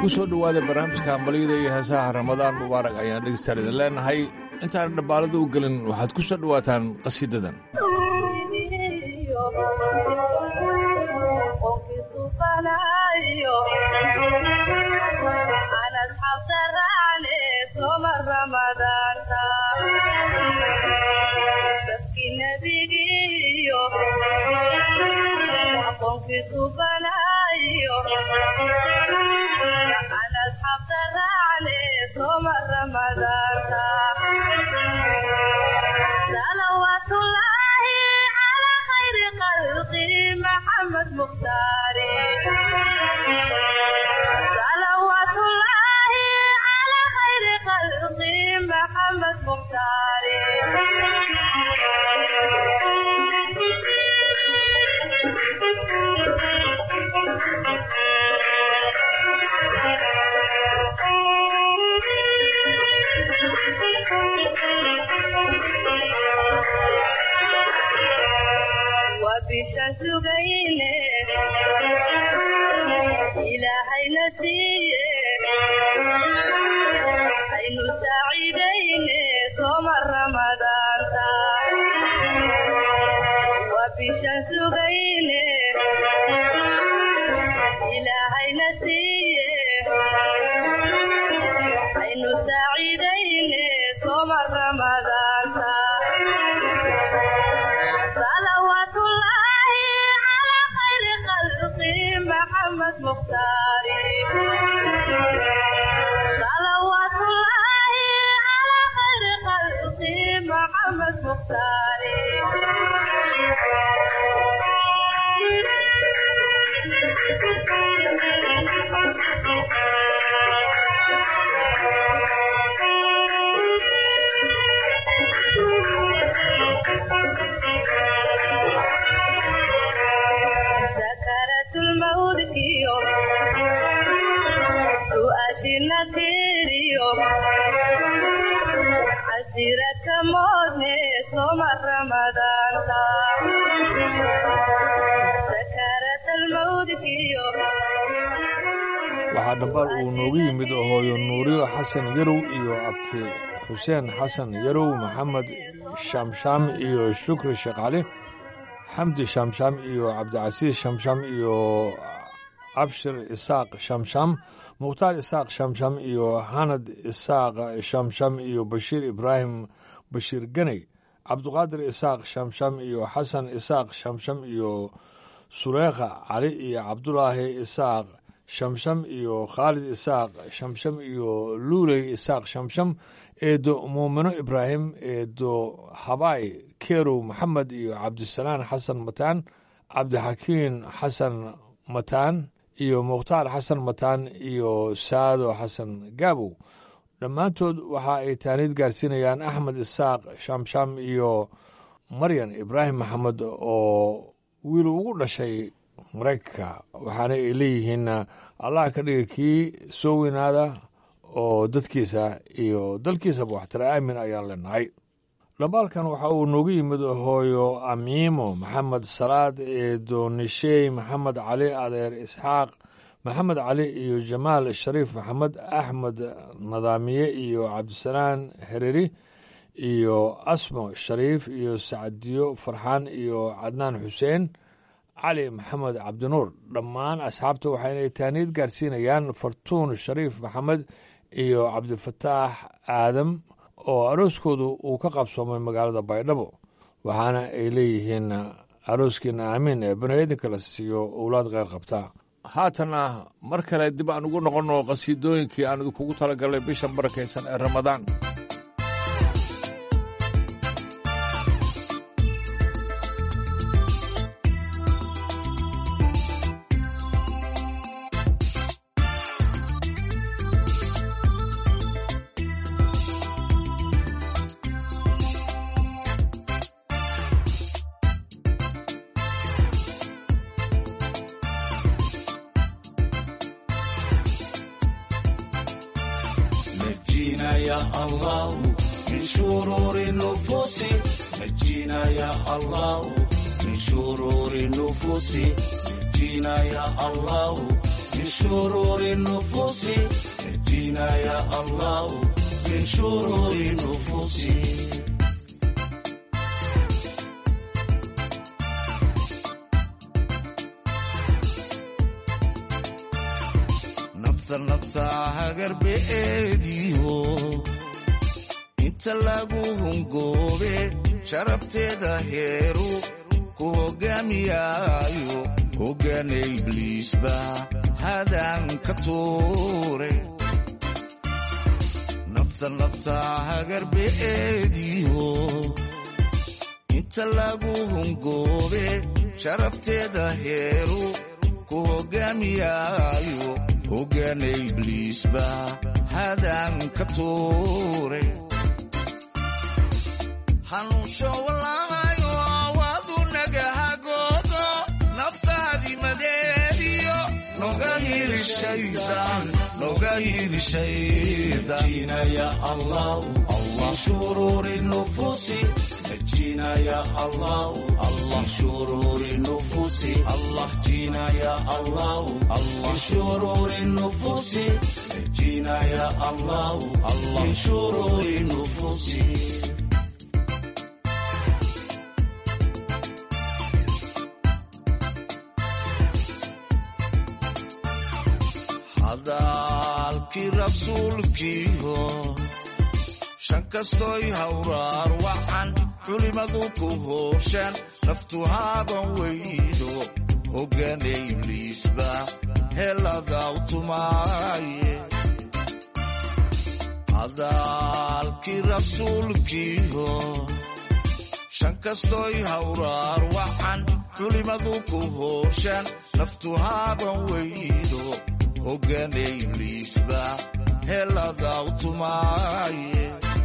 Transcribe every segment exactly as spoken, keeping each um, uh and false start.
ku soo dhowaada barnaamijka hambalyada iyo heesaha ramadaan mubaarak ayaan dhegeystayaal idin leenahay intaan dhabbaalada u gelin waxaad ku soo dhowaataan qasiidadan صلوات الله على خير خلقه محمد مختاري صلوات الله على خير خلقه محمد مختاري وبشمس غينه إلهي نسيه عين سعيدين صوم رمضان وبشمس غينه إلهي نسيه عين سعيدين صوم رمضان صلوات الله على خير خلقه محمد مختاري صلوات الله على خير خلقه محمد مختاري سكرت الموت كيو سؤاشنا تيريو عسيرة موتني صوم رمضان سكرت الموت كيو waxaa dhambaal uu noogu yimid hooyo nuuriyo xasan yarow iyo abti xuseen xasan yarow maxamed shaamshaam iyo shukri sheekh xamdi shaamshaam iyo cabdicasiis shaamshaam iyo abshir isaaq shaamshaam mukhtaar isaaq shaamshaam iyo hanad isaaq shaamshaam iyo bashiir ibraahim bashiir ganey cabduqaadir isaaq shaamshaam iyo xasan isaaq shaamshaam iyo sureekha cali iyo cabdulaahi isaaq shamsham iyo khaalid isaaq shamsham iyo luuley isaaq shamsham eedo muumino ibraahim eedo habaay kerow maxamed iyo cabdisalaan xasan mataan cabdixakiin xasan mataan iyo mukhtaar xasan mataan iyo saado xasan gaabow dhammaantood waxa ay taaniid gaarsiinayaan axmed isaaq shamsham iyo maryan ibraahim maxamed oo wiil ugu dhashay maraykanka waxaana ay leeyihiin allah ka dhiga kii soo weynaada oo dadkiisa iyo dalkiisaba waxtara aamin ayaan leenahay dhambaalkan waxa uu noogu yimid hooyo amiimo maxamed salaad eedo nishey maxamed cali adeer isxaaq maxamed cali iyo jamaal shariif maxamed axmed nadaamiye iyo cabdisalaan hereri iyo asmo shariif iyo sacdiyo farxaan iyo cadnaan xuseen cali maxamed cabdinuur dhammaan asxaabta waxaynay taaniid gaarsiinayaan fartuun shariif maxamed iyo cabdifataax aadam oo arooskoodu uu ka qabsoomay magaalada baydhabo waxaana ay leeyihiin arooskiina aamiin ee baniaadinka la siiyo owlaad kheyr qabta haatanna mar kale dib aan ugu noqonno qhasiidooyinkii aan idinkugu talagalnay bisha barakaysan ee ramadaan يا الله من شرور النفوس نجينا يا الله من شرور النفوس نجينا يا الله من من شرور النفوس نجينا يا الله من شرور النفوس نفط نفطا هاجر بإيديو انت لاغوهم قوبي شربتي ظهيرو كوغاميايو كوغاني إبليس با هادان كتوري نفطا نفطا هاجر بإيديو انت لاغوهم قوبي شربتي ظهيرو كوغاميايو كوغاني إبليس با هادان كتوري حنوشو والله وادو نجاها جودو نفتادي مديريو نغير الشيطان نغير الشيطان نجينا يا الله الله شرور النفوس نجينا يا الله الله شرور النفوس الله جينا يا الله الله شرور النفوس نجينا يا الله الله شرور النفوس hadalkii rasuulkiiho shan kastoy hawraar waxaan culimadu ku hooshaan naftu haaban weydo hoggaanay ibliisba helada utumaaye hadalkii rasuulkiiho shan kastoy hawraar waxaan culimadu ku hooshaan naftu haaban weydo hoggaanay ibliisba helada utumaaye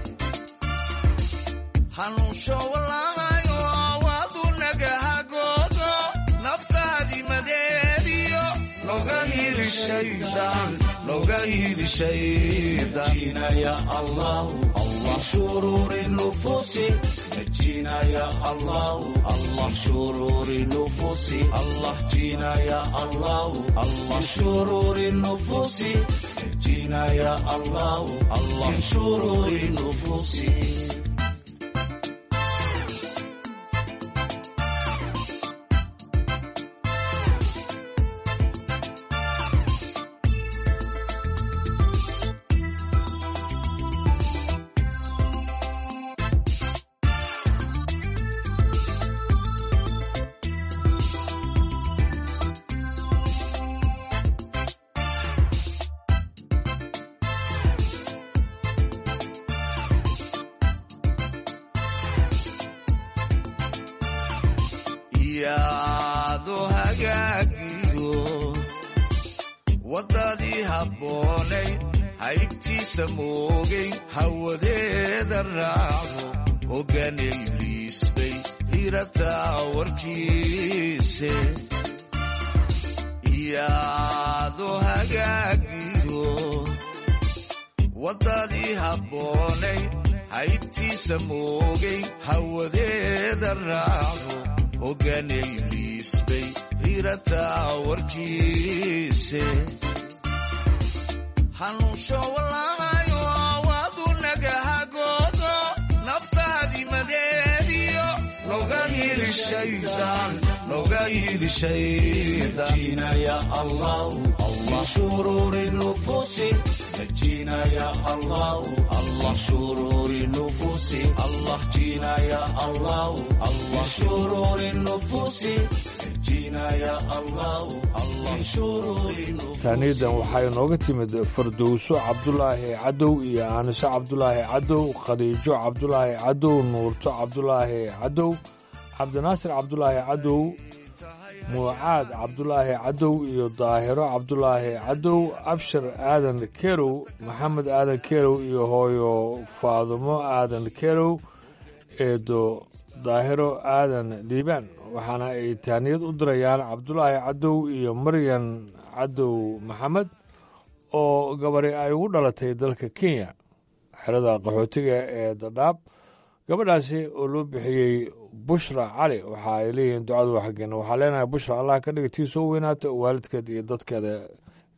hanuunsho walaayo waadu nagaha goodo naftaadii madeeriyo noga hili shaydaan noga hili shaydaan نجينا يا الله الله شرور النفوس نجينا يا الله الله شرور النفوس الله جينا يا الله الله شرور النفوس نجينا يا الله الله شرور النفوس yaado hagaagiyo wadadii habboonay haybtiisa moogay hawadeeda raaco hoggaanay ibliis bay hirataa warkiise yaado hagaagiyo wadadii habboonay haybtiisa moogay hawadeeda raaco hoggaanay ibliis bay hirataa warkiise hanuunsho walaayo waadu nagaha goodo naftaadii madeeriyo noga hili shaydaan noga hili shaydaan نجينا يا الله الله شرور النفوس نجينا يا الله الله شرور النفوس الله جينا يا الله الله شرور النفوس نجينا يا الله الله شرور النفوس taaniidan waxay nooga timid fardowso cabdulaahi cadow iyo aanisho cabdulaahi cadow khadiijo cabdulaahi cadow nuurto cabdulaahi cadow cabdinaasir cabdulaahi cadow muucaad cabdulaahi cadow iyo daahiro cabdulaahi cadow abshir aadan kerow maxamed aadan kerow iyo hooyo faadumo aadan kerow eedo daahiro aadan dhiibaan waxaana ay taaniyad u dirayaan cabdulaahi cadow iyo maryan cadow maxamed oo gabari ay ugu dhalatay dalka kenya xerada qaxootiga ee dadhaab gabadhaasi oo loo bixiyey bushra cali waxa ay leeyihiin ducadu waa xaggeena waxaa leenahay bushra allah ka dhiga tii soo weynaata waalidkeeda iyo dadkeeda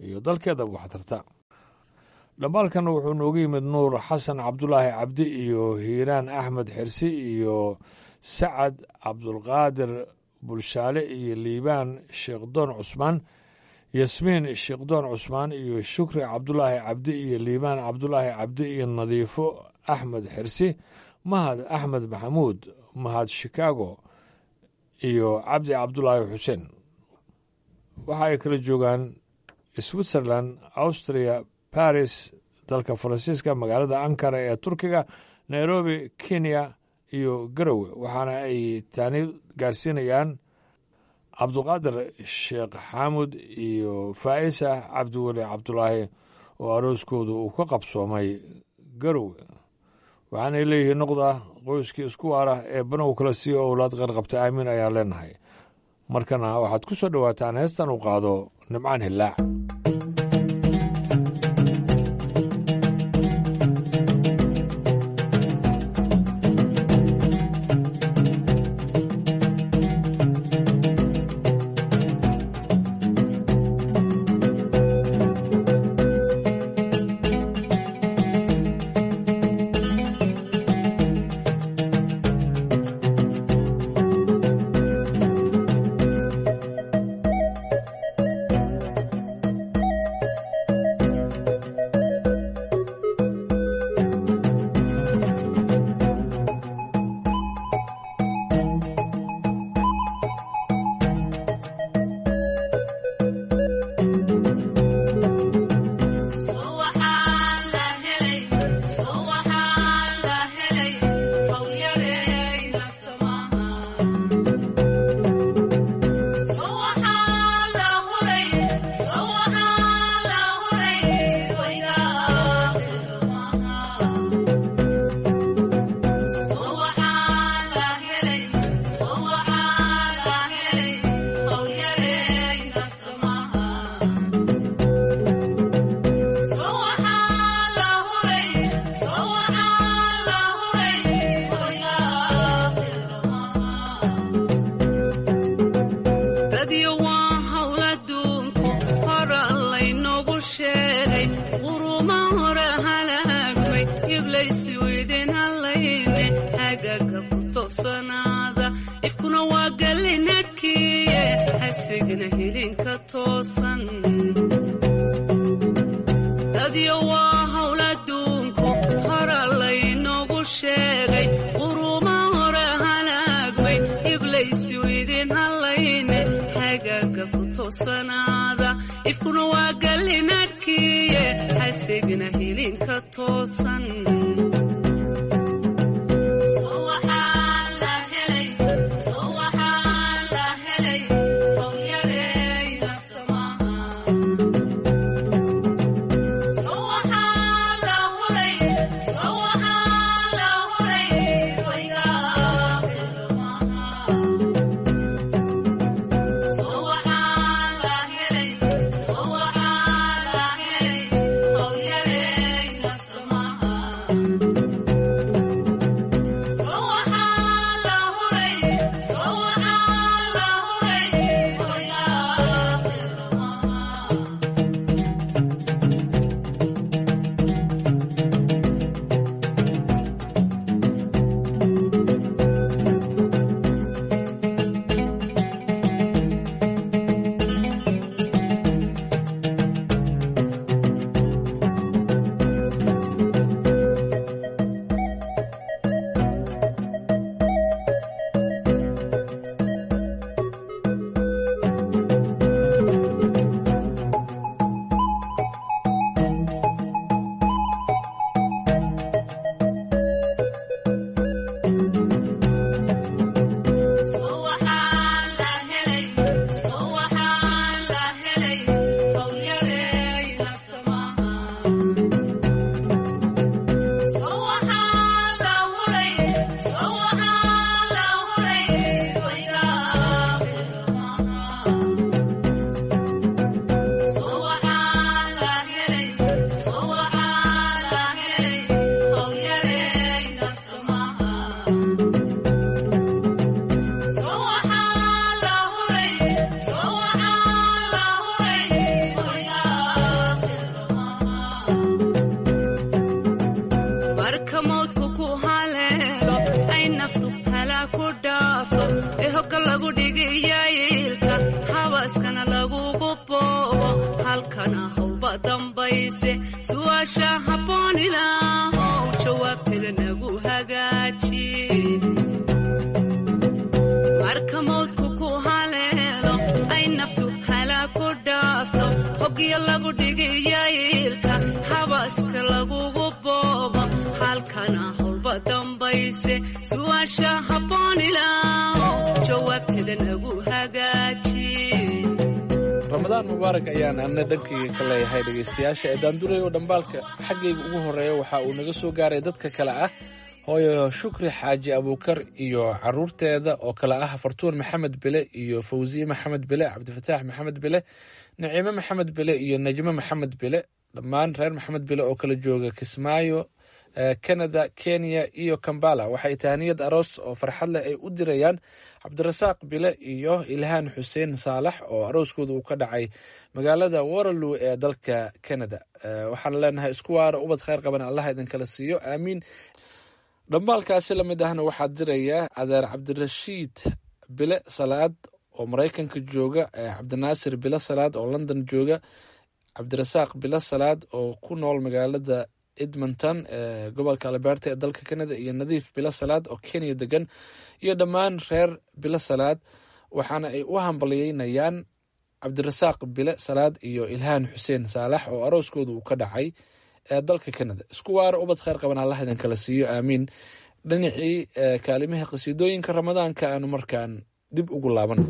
iyo dalkeedaba wax tarta. dhambaalkan wuxuu noogu yimid nuur xasan cabdulaahi cabdi iyo hiiraan axmed xirsi iyo sacad cabdulqaadir bulshaale iyo liibaan sheekhdoon cusmaan, yasmiin sheekhdoon cusmaan iyo shukri cabdulaahi cabdi iyo liibaan cabdulaahi cabdi iyo nadiifo axmed xirsi, mahad axmed maxamuud, mahad shikaago iyo cabdi cabdulaahi xuseen. waxa ay kala joogaan switzerland, austria, baris, dalka faransiiska, magaalada ankara ee turkiga, nairobi, kenya iyo garowe. waxaana ay taani gaarsiinayaan cabduqaadir sheekh xaamud iyo faa'isa cabdiweli cabdulaahi oo arooskoodu uu ka qabsoomay garowe. waxaanay leeyihiin noqda qoyskii isku waara ee banow kala siiyo owlaad qarqabta aamiin ayaan leenahay. markana waxaad ku soo dhowaataan heestan uu qaado nimcaan hillaac. ifkuna waa gallinadkiye hasigna hilinka toosan. Thank you. halaa ku dhaafo ee hogga lagu dhigayailka habaskana lagugu boobo halkana howlba dambayse su'aasha habboon ilaahow jawaabteeda nagu hagaaji marka mawdku ku haleelo ay naftu halaa ku dhaafto hoggiya lagu dhigayailka habaska lagugu boobo halkana howlba dambayse su'aasha habboon ilaahow jawaabteeda nagu hagaaji ramadaan mubaarak ayaan anna dhankayga ka leeyahay dhegaystayaasha ee daanduray oo dhambaalka xaggayga ugu horreeya waxa uu naga soo gaaray dadka kale ah hooyo shukri xaaji abuukar iyo carruurteeda oo kale ah fartuun maxamed bile iyo fawsiye maxamed bile cabdifataax maxamed bile naciime maxamed bile iyo najme maxamed bile dhammaan reer maxamed bile oo kala jooga kismaayo canada kenya iyo kambala waxay tahaniyad aroos oo farxad leh ay u dirayaan cabdirasaaq bile iyo ilhaan xuseen saalax oo arooskooda uu ka dhacay magaalada waraloo ee dalka canada waxaan leenahay isku waara ubad khayr qaban allah idinkala siiyo aamiin dhambaalkaasi lamid ahna waxaa diraya adeer cabdirashiid bile salaad oo maraykanka jooga cabdinaasir bile salaad oo london jooga cabdirasaaq bile salaad oo ku nool magaalada edmonton ee gobolka alberta ee dalka canada iyo nadiif bilo salaad oo kenya degan iyo dhammaan reer bilo salaad waxaana ay u hambalyeynayaan cabdirasaaq bile salaad iyo ilhaan xuseen saalax oo arooskooda uu ka dhacay ee dalka canada isku waara ubad khayr qaban allah idin kala siiyo aamiin dhinacii kaalimihii qasiidooyinka ramadaanka aanu markaan dib ugu laaban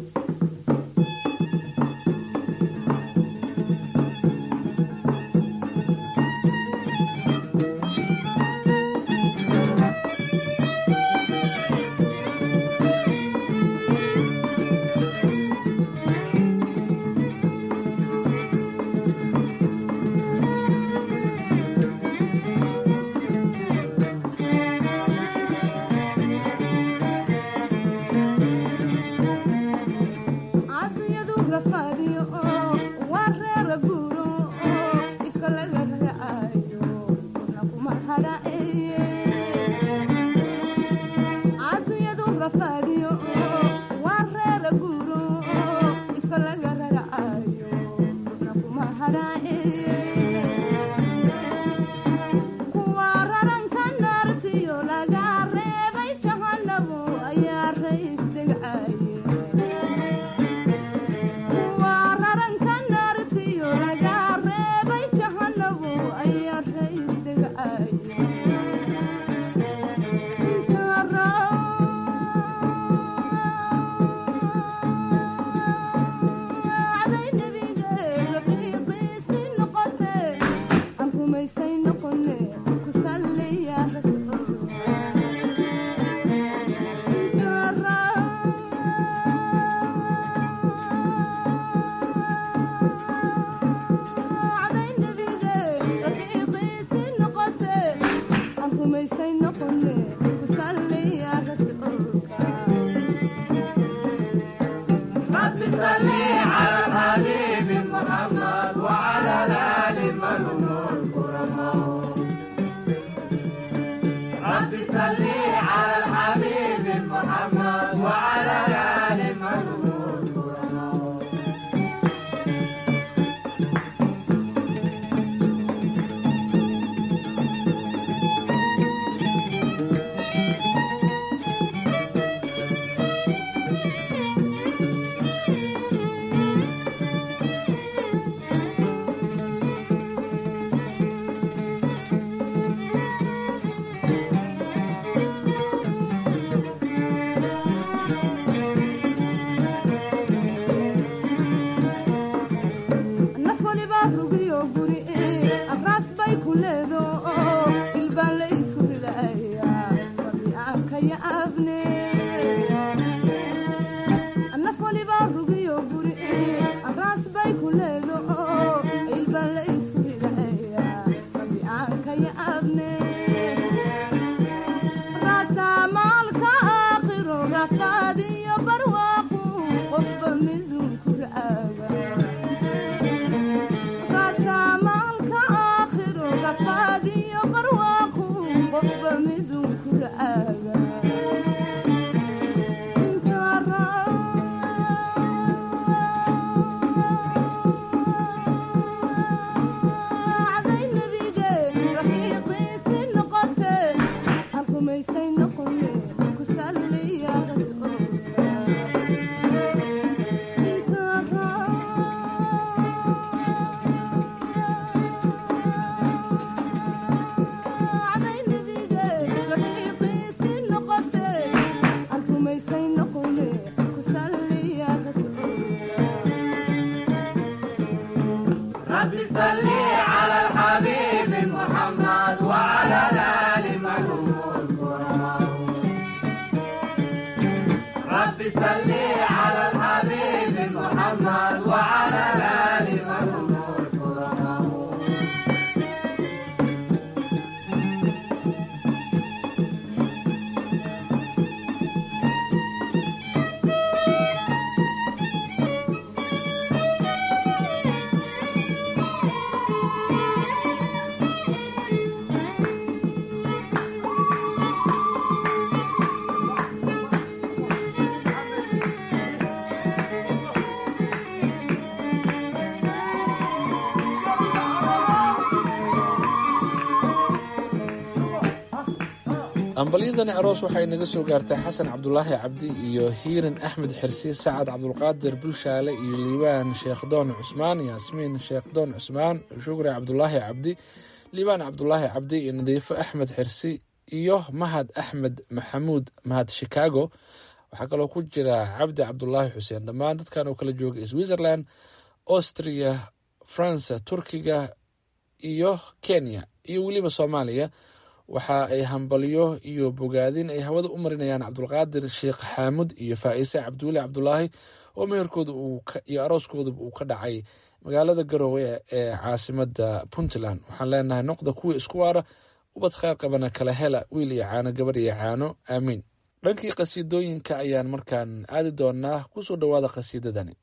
ambalyadani aroos waxay naga soo gaartay xasan cabdulaahi cabdi iyo hiirin axmed xirsi, sacad cabdulqaadir bulshaale iyo liibaan sheekhdoon cusmaan, yaasmiin sheekhdoon cusmaan, shukri cabdulaahi cabdi, liibaan cabdulaahi cabdi iyo nadiifo axmed xirsi iyo mahad axmed maxamuud mahad shikaago. waxaa kaloo ku jira cabdi cabdulaahi xuseen. dhammaan dadkan oo kala jooga switzerland, austria, faransa, turkiga iyo kenya iyo weliba soomaaliya. waxa ay hambalyo iyo bogaadin ay hawada u marinayaan cabdulqaadir sheekh xaamud iyo faa'ise cabduuli cabdulaahi oo meherkooda iyo arooskooda uu ka dhacay magaalada garowe ee caasimada puntland. waxaan leenahay noqda kuwii isku waara, ubad kheyr qabana kala hela, wiil iyo caano, gabar iyo caano, aamiin. dhankii qasiidooyinka ayaan markaan aadi doonaa. kusoo dhowaada qasiidadani.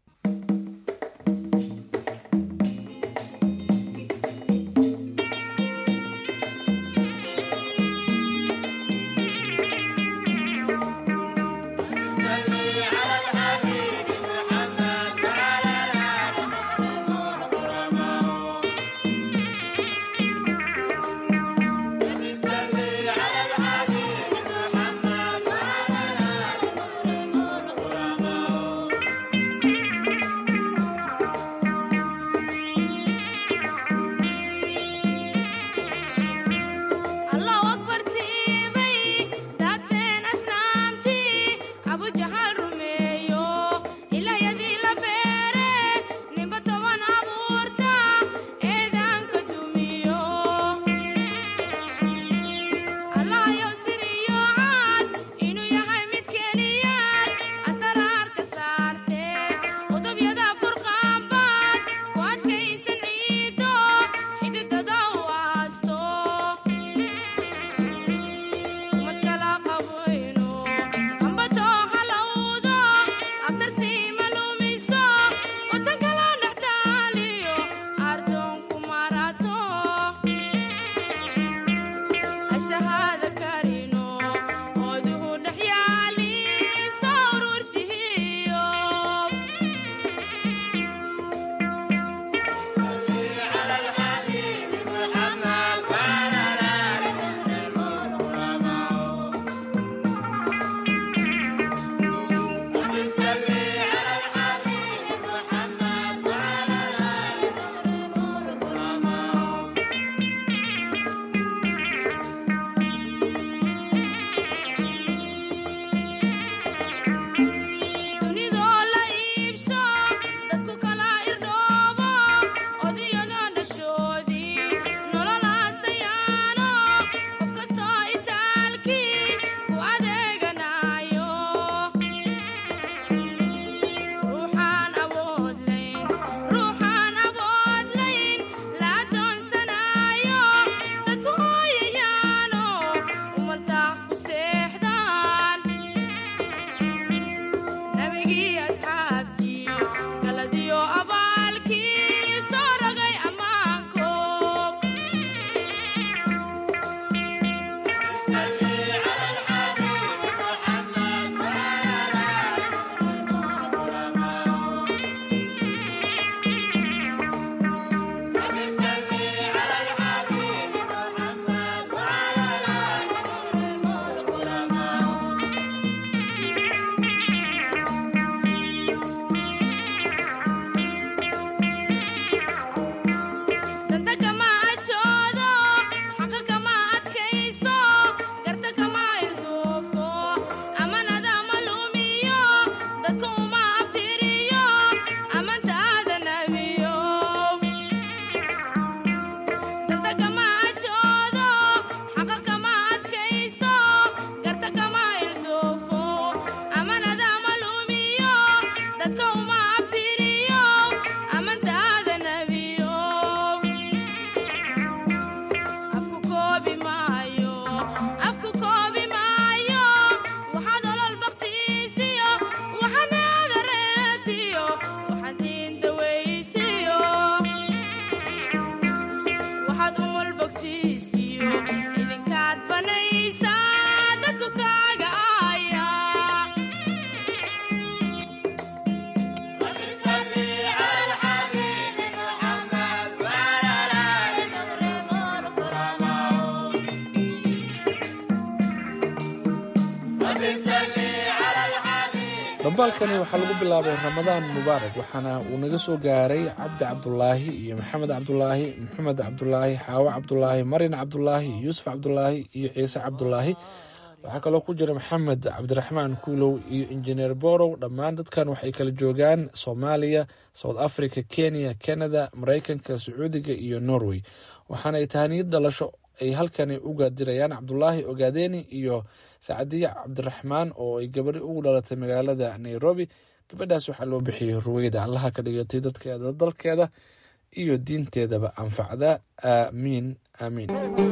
dambaalkani waxaa lagu bilaabay ramadaan mubaarak waxaana uu naga soo gaaray cabdi cabdulaahi iyo maxamed cabdulaahi maxamed cabdulaahi xaawo cabdulaahi marin cabdulaahi yuusuf cabdulaahi iyo ciise cabdulaahi waxaa kaloo ku jira maxamed cabdiraxmaan kuulow iyo injineer borow dhammaan dadkan waxay kala joogaan soomaaliya south africa kenya canada maraykanka sacuudiga iyo norway waxaana ay tahaniyad dhalasho ay halkani uga dirayaan cabdulaahi ogaadeni iyo sacadiya cabdiraxmaan oo ay gabari ugu dhalatay magaalada nairobi gabadhaas waxaa loo bixiyey ruweyda allaha ka dhigatay dadkeeda dalkeeda iyo diinteedaba anfacda aamiin aamiin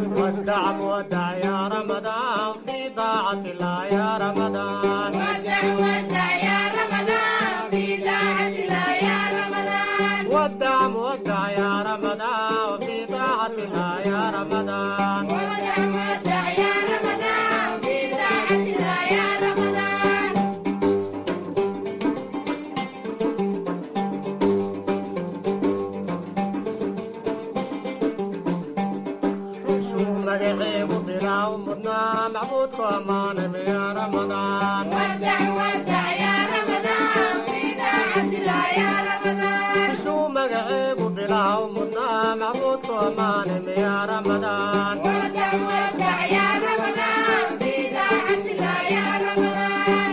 معبودك أمان يا رمضان ودع ودع يا رمضان في داعة الله يا رمضان شو مقعيب بلا ومضنا معبودك أمان يا رمضان ودع ودع يا رمضان في داعة الله يا رمضان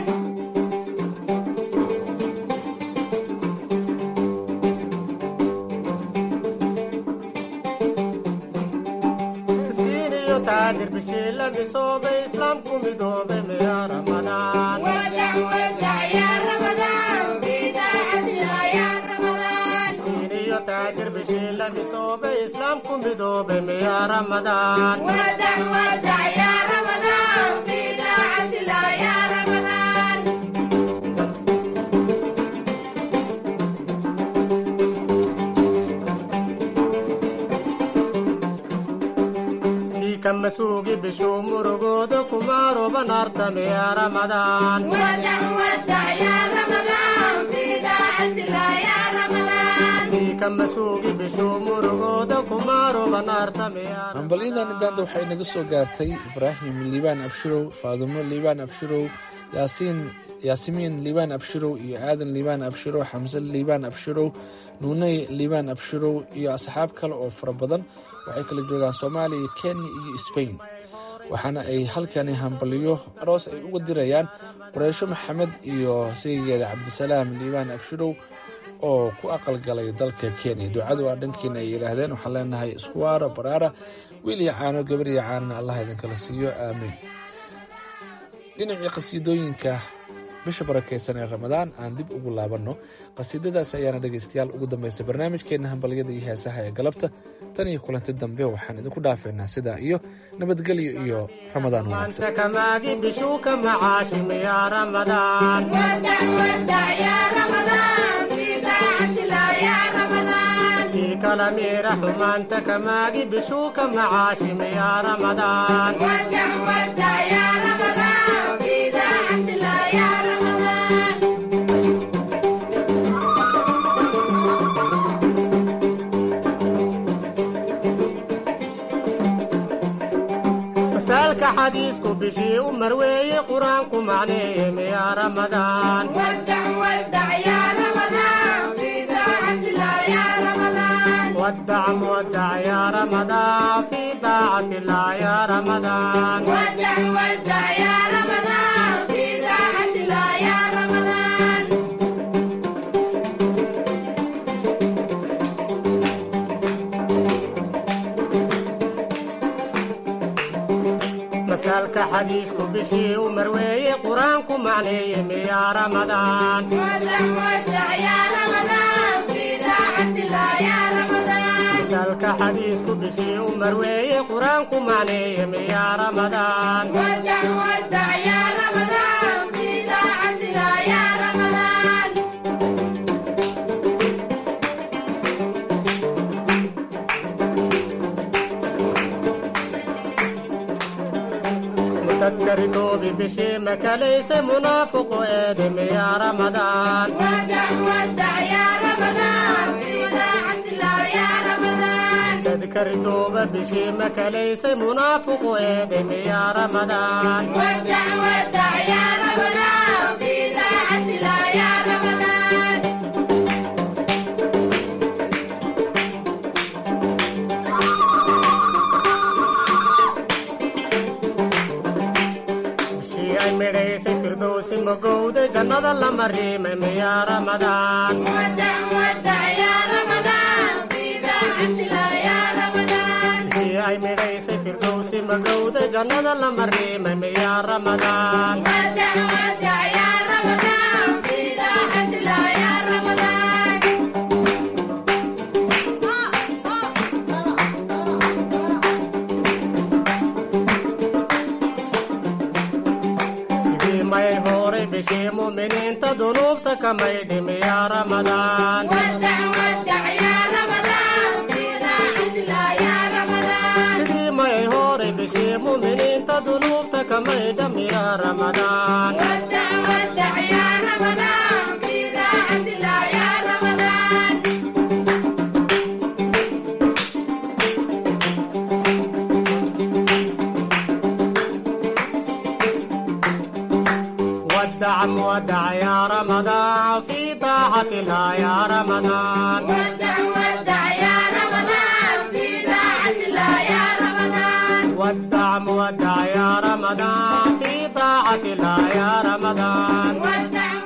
تاجر بشيل بصوب إسلامكم يدوب يا رمضان ودع ودع يا رمضان في داعة يا رمضان سيني تاجر بشيل بصوب إسلامكم يدوب يا رمضان ودع ودع يا رمضان في داعة يا رمضان كم سوقي بشو مرقود كمارو بنارتم يا رمضان ودع ودع يا رمضان في داعة الله يا رمضان كم سوقي بشو مرقود كمارو بنارتم يا رمضان hambalyadan intaanta waxay naga soo gaartay ibraahim liibaan abshirow faadumo liibaan abshirow yaasiin yaasimiin liibaan abshirow iyo aadan liibaan abshirow xamse liibaan abshirow nuuney liibaan abshirow iyo asxaab kale oo fara badan waxay kala joogaan soomaaliya kenya iyo sbain waxaana ay halkani hambalyo aroos ay uga dirayaan qureysho maxamed iyo saygeeda cabdisalaam liibaan abshirow oo ku aqalgalay dalka kenya ducadu waa dhankiina ay yidhaahdeen waxaan leenahay isku waaro baraara wiil iyo caano gabar iyo caanana allah idinkala siiyo aamiin dhinacii qasiidooyinka bisha barakaysan ee ramadaan aan dib ugu laabanno qasiidadaas ayaana dhegaystayaal ugu dambaysa barnaamijkeenna hambalyada iyo heesaha ee galabta tan iyo kulanti dambe waxaan idinku dhaafeynaa sidaa iyo nabadgelyo iyo ramadaan سالك حديثك بشي ومروي قرآنك معنيهم يا رمضان ودع ودع يا رمضان في طاعة الله يا رمضان ودع ودع يا رمضان في طاعة الله يا رمضان ودع ودع يا رمضان في طاعة الله يا رمضان مسالك masaalka xadiisku bishii u marweeye qur-aanku macneeye miyaa ramadaan masaalka xadiisku bishii u marweeye qur-aanku macneeye miyaa ramadaan تذكري دوبي بشي مكاليس منافق ادم يا رمضان ودع ودع يا رمضان في وداعة الله يا رمضان تذكري دوبي بشي مكاليس منافق ادم يا رمضان ودع ودع يا رمضان في وداعة الله يا رمضان firdowsi magowda jannada la mariimay miyaa ramadaan ودع ودع يا رمضان في ذاعة الله يا رمضان bishii ay midhaysay firdowsi magowda jannada la mariimay miyaa ramadaan ودع ودع يا رمضان في ذاعة الله يا رمضان may hore bishii mu'miniinta dunuubta ka maydhimi yaa ramadaan ودع ودع يا رمضان في ذاعة الله يا رمضان sidii may hore bishii mu'miniinta dunuubta ka maydhimi yaa ramadaan ودع ودع يا رمضان في ذاعة الله يا رمضان ودع ودع يا رمضان في طاعة الله يا رمضان ودع ودع يا رمضان في طاعة الله يا رمضان ودع ودع يا رمضان في طاعة الله يا رمضان ودع